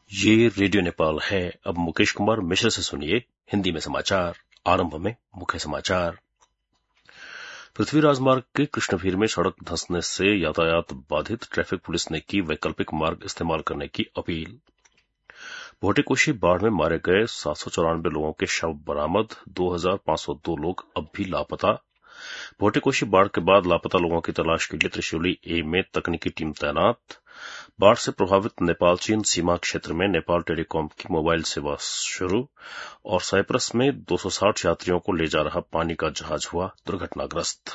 ये रेडियो नेपाल है। अब मुकेश कुमार मिश्र से सुनिए हिंदी में समाचार। आरंभ में मुख्य समाचार। पृथ्वी राजमार्ग के कृष्णभीर में सड़क धंसने से यातायात बाधित, ट्रैफिक पुलिस ने की वैकल्पिक मार्ग इस्तेमाल करने की अपील। भोटेकोशी बाढ़ में मारे गए 794 लोगों के शव बरामद, 2502 लोग अब भी लापता। भोटेकोशी बाढ़ के बाद लापता लोगों की तलाश के लिए त्रिशूली ए में तकनीकी टीम तैनात। बाढ़ से प्रभावित नेपाल चीन सीमा क्षेत्र में नेपाल टेलीकॉम की मोबाइल सेवा शुरू और साइप्रस में 260 यात्रियों को ले जा रहा पानी का जहाज हुआ दुर्घटनाग्रस्त।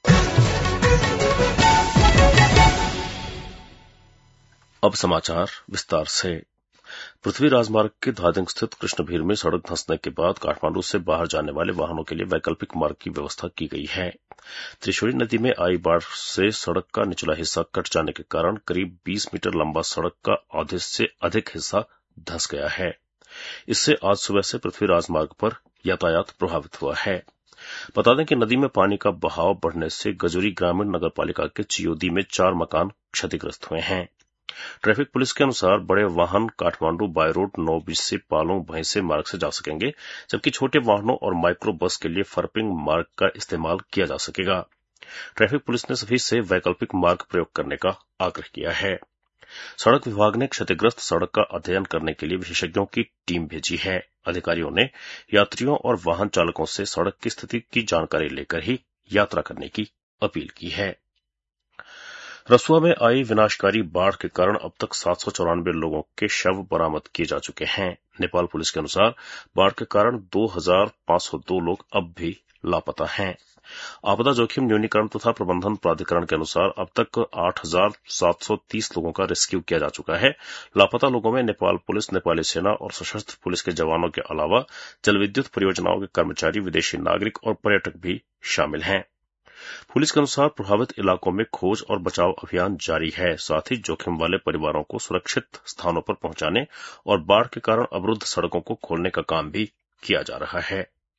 अब समाचार विस्तार से। पृथ्वी राजमार्ग के धादिंग स्थित कृष्णभीर में सड़क धंसने के बाद काठमांडू से बाहर जाने वाले वाहनों के लिए वैकल्पिक मार्ग की व्यवस्था की गई है। त्रिशूली नदी में आई बाढ़ से सड़क का निचला हिस्सा कट जाने के कारण करीब 20 मीटर लंबा सड़क का आधे से अधिक हिस्सा धंस गया है। इससे आज सुबह से पृथ्वी राजमार्ग पर यातायात प्रभावित हुआ है। बता दें कि नदी में पानी का बहाव बढ़ने से गजोरी ग्रामीण नगरपालिका के चियोदी में 4 मकान क्षतिग्रस्त हुए हैं। ट्रैफिक पुलिस के अनुसार बड़े वाहन काठमांडू बाय रोड 9 से पालों भैंसे मार्ग से जा सकेंगे, जबकि छोटे वाहनों और माइक्रो बस के लिए फर्पिंग मार्ग का इस्तेमाल किया जा सकेगा। ट्रैफिक पुलिस ने सभी से वैकल्पिक मार्ग प्रयोग करने का आग्रह किया है। सड़क विभाग ने क्षतिग्रस्त सड़क का अध्ययन करने के लिए विशेषज्ञों की टीम भेजी है। अधिकारियों ने यात्रियों और वाहन चालकों से सड़क की स्थिति की जानकारी लेकर ही यात्रा करने की अपील की है। रसुआ में आई विनाशकारी बाढ़ के कारण अब तक 794 लोगों के शव बरामद किए जा चुके हैं। नेपाल पुलिस के अनुसार बाढ़ के कारण 2502 लोग अब भी लापता हैं। आपदा जोखिम न्यूनीकरण तथा प्रबंधन प्राधिकरण के अनुसार अब तक 8730 लोगों का रेस्क्यू किया जा चुका है। लापता लोगों में नेपाल पुलिस, नेपाली सेना और सशस्त्र पुलिस के जवानों के अलावा जलविद्युत परियोजनाओं के कर्मचारी, विदेशी नागरिक और पर्यटक भी शामिल हैं। पुलिस के अनुसार प्रभावित इलाकों में खोज और बचाव अभियान जारी है। साथ ही जोखिम वाले परिवारों को सुरक्षित स्थानों पर पहुंचाने और बाढ़ के कारण अवरुद्ध सड़कों को खोलने का काम भी किया जा रहा है।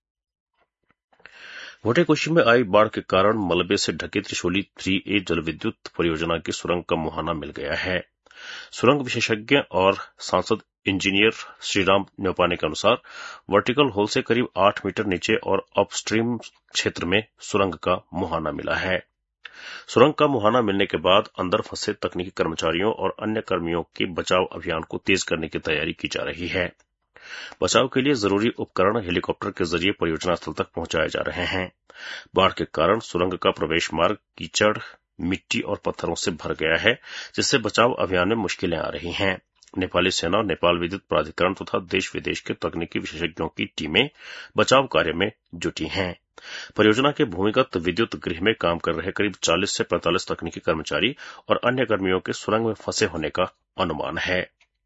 भोटेकोशी में आई बाढ़ के कारण मलबे से ढके त्रिशूली 3A जलविद्युत परियोजना की सुरंग का मुहाना मिल गया है। सुरंग विशेषज्ञ और सांसद इंजीनियर श्रीराम न्योपाने के अनुसार वर्टिकल होल से करीब 8 मीटर नीचे और अपस्ट्रीम क्षेत्र में सुरंग का मुहाना मिला है। सुरंग का मुहाना मिलने के बाद अंदर फंसे तकनीकी कर्मचारियों और अन्य कर्मियों के बचाव अभियान को तेज करने की तैयारी की जा रही है। बचाव के लिए जरूरी उपकरण हेलीकॉप्टर के जरिए परियोजना स्थल तक पहुंचाए जा रहे हैं। बाढ़ के कारण सुरंग का प्रवेश मार्ग कीचड़, मिट्टी और पत्थरों से भर गया है, जिससे बचाव अभियान में मुश्किलें आ रही हैं। नेपाली सेना, नेपाल विद्युत प्राधिकरण तथा देश विदेश के तकनीकी विशेषज्ञों की टीमें बचाव कार्य में जुटी हैं। परियोजना के भूमिगत विद्युत गृह में काम कर रहे करीब 40 से 45 तकनीकी कर्मचारी और अन्य कर्मियों के सुरंग में फंसे होने का अनुमान है।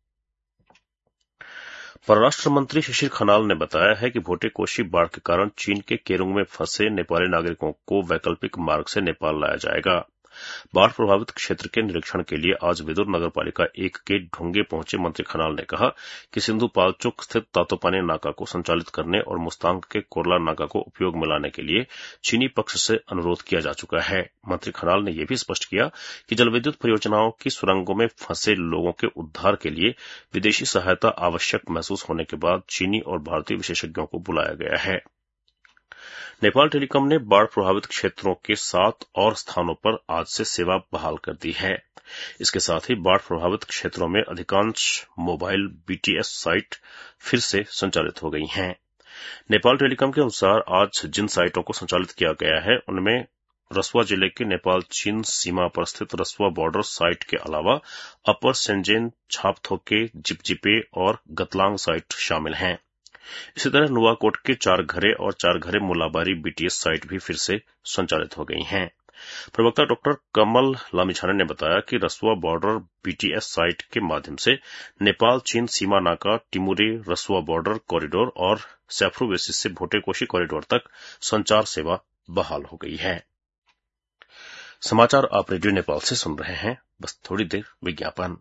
परराष्ट्र मंत्री शिशिर खनाल ने बताया है कि भोटेकोशी बाढ़ के कारण चीन के केरुंग में फंसे नेपाली नागरिकों को वैकल्पिक मार्ग से नेपाल लाया जाएगा। बाढ़ प्रभावित क्षेत्र के निरीक्षण के लिए आज विदुर नगरपालिका 1 के ढुंगे पहुंचे मंत्री खनाल ने कहा कि सिंधुपाल्चोक स्थित तातोपानी नाका को संचालित करने और मुस्तांग के कोरला नाका को उपयोग में लाने के लिए चीनी पक्ष से अनुरोध किया जा चुका है। मंत्री खनाल ने यह भी स्पष्ट किया कि जलविद्युत परियोजनाओं की सुरंगों में फंसे लोगों के उद्धार के लिए विदेशी सहायता आवश्यक महसूस होने के बाद चीनी और भारतीय विशेषज्ञों को बुलाया गया है। नेपाल टेलीकॉम ने बाढ़ प्रभावित क्षेत्रों के 7 और स्थानों पर आज से सेवा बहाल कर दी है। इसके साथ ही बाढ़ प्रभावित क्षेत्रों में अधिकांश मोबाइल BTS साइट फिर से संचालित हो गई हैं। नेपाल टेलीकॉम के अनुसार आज जिन साइटों को संचालित किया गया है, उनमें रसुआ जिले के नेपाल चीन सीमा पर स्थित रसुआ बॉर्डर साइट के अलावा अपर सेंजेन, छापथोके, जिपजिपे और गतलांग साइट शामिल हैं। इसी तरह नुवाकोट के 4 घरे और 4 घरे मुलाबारी BTS साइट भी फिर से संचालित हो गई हैं। प्रवक्ता डॉक्टर कमल लामिछाने ने बताया कि रसुआ बॉर्डर BTS साइट के माध्यम से नेपाल चीन सीमा नाका, टिमुरे रसुआ बॉर्डर कॉरिडोर और सैफ्रू बेसिस से भोटेकोशी कॉरिडोर तक संचार सेवा बहाल हो गई है। समाचार आप रेडियो नेपाल से सुन रहे हैं। बस थोड़ी देर विज्ञापन।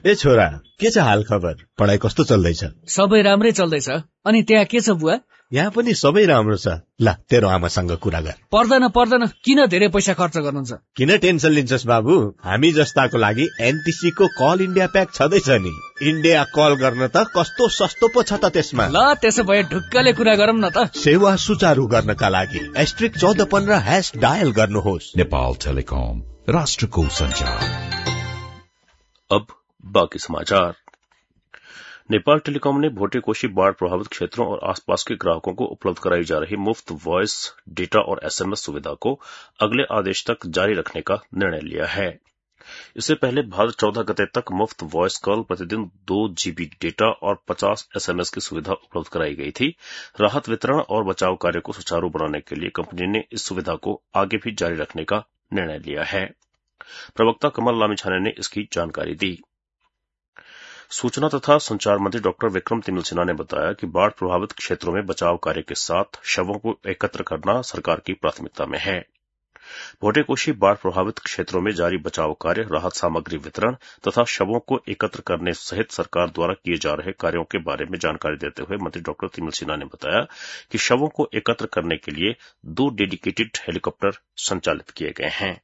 ए छोरा, के छ हाल खबर? पढाइ कस्तो चल्दैछ? सबै राम्रै चल्दैछ। अनि त्यहाँ के छ बुवा? यहाँ पनि सबै राम्रो छ। ल, तेरो आमासँग कुरा गर। पर्दैन, किन धेरै पैसा खर्च गर्नुहुन्छ? किन टेन्सन लिन्छस् बाबु? हामी जस्ताको लागि एनटिसी को कल इन्डिया प्याक छँदैछ नि। इन्डिया कल गर्न त कस्तो सस्तो पो छ त त्यसमा। ल, त्यसो भए ढुक्कले कुरा गरौँ न त। सेवा सुचारू गर्नका लागि *1415# डायल गर्नुहोस्। नेपाल टेलिकम, राष्ट्रको संचार। अब बाकी समाचार। नेपाल टेलीकॉम ने भोटे-कोशी बाढ़ प्रभावित क्षेत्रों और आसपास के ग्राहकों को उपलब्ध कराई जा रही मुफ्त वॉइस, डेटा और एसएमएस सुविधा को अगले आदेश तक जारी रखने का निर्णय लिया है। इससे पहले भाद्र 14 गते तक मुफ्त वॉइस कॉल, प्रतिदिन 2 GB डेटा और 50 एसएमएस की सुविधा उपलब्ध कराई गई थी। राहत वितरण और बचाव कार्य को सुचारू बनाने के लिए कंपनी ने इस सुविधा को आगे भी जारी रखने का निर्णय लिया है। प्रवक्ता कमल लामिछाने ने इसकी जानकारी दी। सूचना तथा संचार मंत्री डॉक्टर विक्रम तिमिल सिन्हा ने बताया कि बाढ़ प्रभावित क्षेत्रों में बचाव कार्य के साथ शवों को एकत्र करना सरकार की प्राथमिकता में है। भोटे-कोशी बाढ़ प्रभावित क्षेत्रों में जारी बचाव कार्य, राहत सामग्री वितरण तथा शवों को एकत्र करने सहित सरकार द्वारा किए जा रहे कार्यों के बारे में जानकारी देते हुए मंत्री डॉक्टर तिमिल सिन्हा ने बताया कि शवों को एकत्र करने के लिए 2 डेडिकेटेड हेलीकॉप्टर संचालित किए गए हैं।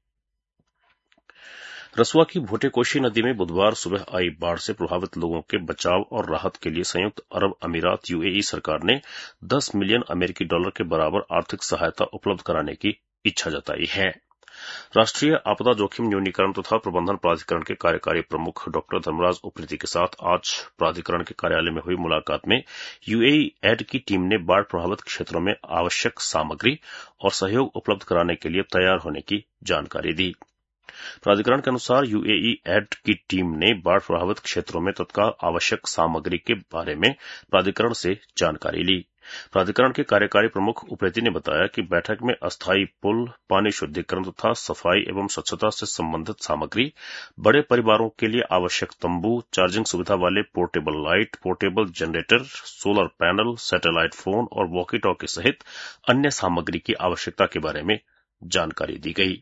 रसुआ की भोटे-कोशी नदी में बुधवार सुबह आई बाढ़ से प्रभावित लोगों के बचाव और राहत के लिए संयुक्त अरब अमीरात यूएई सरकार ने $10 मिलियन के बराबर आर्थिक सहायता उपलब्ध कराने की इच्छा जताई है। राष्ट्रीय आपदा जोखिम न्यूनीकरण तथा प्रबंधन प्राधिकरण के कार्यकारी प्रमुख डॉक्टर धर्मराज उप्रेती के साथ आज प्राधिकरण के कार्यालय में हुई मुलाकात में यूएई एड की टीम ने बाढ़ प्रभावित क्षेत्रों में आवश्यक सामग्री और सहयोग उपलब्ध कराने के लिए तैयार होने की जानकारी दी। प्राधिकरण के अनुसार यूएई एड की टीम ने बाढ़ प्रभावित क्षेत्रों में तत्काल आवश्यक सामग्री के बारे में प्राधिकरण से जानकारी ली। प्राधिकरण के कार्यकारी प्रमुख उप्रेती ने बताया कि बैठक में अस्थायी पुल, पानी शुद्धिकरण तथा सफाई एवं स्वच्छता से संबंधित सामग्री, बड़े परिवारों के लिए आवश्यक तंबू, चार्जिंग सुविधा वाले portable light, portable generator, solar panel, satellite phone और वॉकी टॉकी सहित अन्य सामग्री की आवश्यकता के बारे में जानकारी दी गई।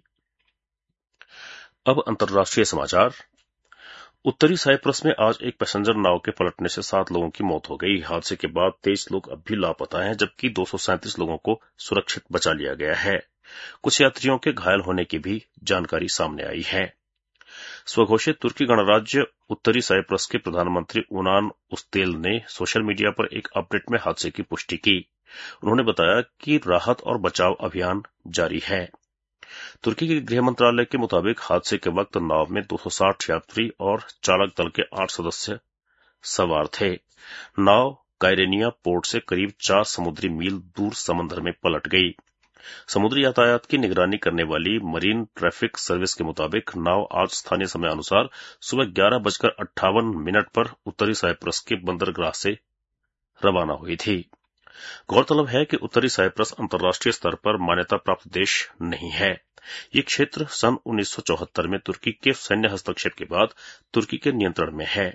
अब अंतर्राष्ट्रीय समाचार। उत्तरी साइप्रस में आज एक पैसेंजर नाव के पलटने से 7 लोगों की मौत हो गई। हादसे के बाद 23 लोग अब भी लापता हैं, जबकि 237 लोगों को सुरक्षित बचा लिया गया है। कुछ यात्रियों के घायल होने की भी जानकारी सामने आई है। स्वघोषित तुर्की गणराज्य उत्तरी साइप्रस के प्रधानमंत्री उनान उस्तेल ने सोशल मीडिया पर एक अपडेट में हादसे की पुष्टि की। उन्होंने बताया कि राहत और बचाव अभियान जारी है। तुर्की के गृह मंत्रालय के मुताबिक हादसे के वक्त नाव में 260 यात्री और चालक दल के 8 सदस्य सवार थे। नाव कायरेनिया पोर्ट से करीब 4 समुद्री मील दूर समंदर में पलट गई। समुद्री यातायात की निगरानी करने वाली मरीन ट्रैफिक सर्विस के मुताबिक नाव आज स्थानीय समय अनुसार सुबह 11:58 पर उत्तरी साइप्रस के बंदरगाह से रवाना हुई थी। गौरतलब है कि उत्तरी साइप्रस अंतर्राष्ट्रीय स्तर पर मान्यता प्राप्त देश नहीं है। ये क्षेत्र सन 1974 में तुर्की के सैन्य हस्तक्षेप के बाद तुर्की के नियंत्रण में है।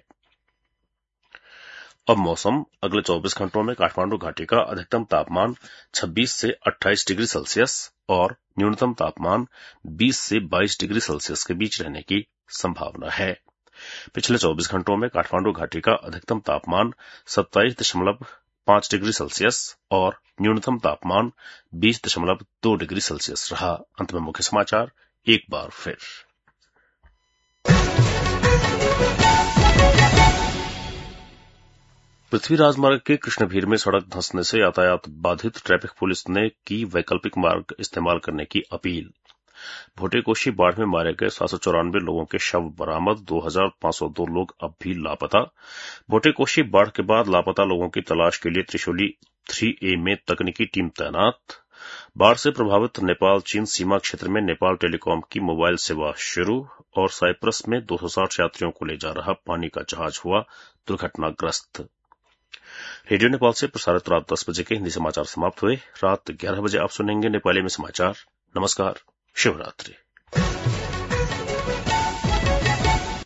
अब मौसम। अगले 24 घंटों में काठमांडू घाटी का अधिकतम तापमान 26 से 28 डिग्री सेल्सियस और न्यूनतम तापमान 20 से 22 डिग्री सेल्सियस के बीच रहने की संभावना है। पिछले 24 घंटों में काठमांडू घाटी का अधिकतम तापमान 27.5 डिग्री सेल्सियस और न्यूनतम तापमान 20.2 डिग्री सेल्सियस रहा। अंत में मुख्य समाचार एक बार फिर। पृथ्वी राजमार्ग के कृष्णभीर में सड़क धंसने से यातायात बाधित, ट्रैफिक पुलिस ने की वैकल्पिक मार्ग इस्तेमाल करने की अपील। भोटे-कोशी बाढ़ में मारे गए 794 लोगों के शव बरामद, 2502 लोग अब भी लापता। भोटे-कोशी बाढ़ के बाद लापता लोगों की तलाश के लिए त्रिशूली 3A में तकनीकी टीम तैनात। बाढ़ से प्रभावित नेपाल चीन सीमा क्षेत्र में नेपाल टेलीकॉम की मोबाइल सेवा शुरू और साइप्रस में 260 यात्रियों को ले जा रहा पानी का जहाज हुआ दुर्घटनाग्रस्त। रेडियो नेपाल से प्रसारित रात 10 बजे के हिंदी समाचार समाप्त हुए। रात 11 बजे आप सुनेंगे नेपाली में समाचार। नमस्कार, शिवरात्रि।